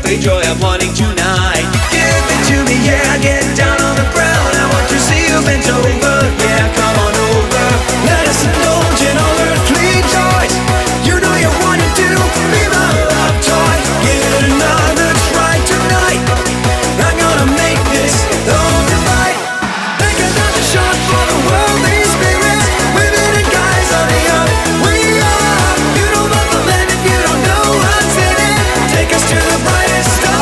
the joy of wanting tonight. Give it to me, yeah, get down on the ground. I want to see you bent over, yeah, come on over. Let us indulge in all earthly joys. You know you want it to be my love toy. Give it another try tonight. I'm gonna make this alright. Take another shot for the worldly spirit. Women and guys on the up, we are. You don't love the land if you don't know what's in it. Take us to the brightest star.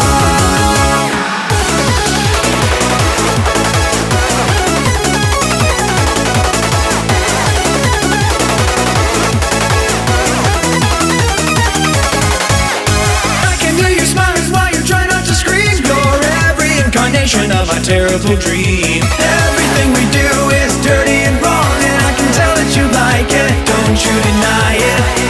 I can hear you smiling while you try not to scream. You're every incarnation of my terrible dream. Everything we do is dirty and wrong, and I can tell that you like it. Don't you deny it.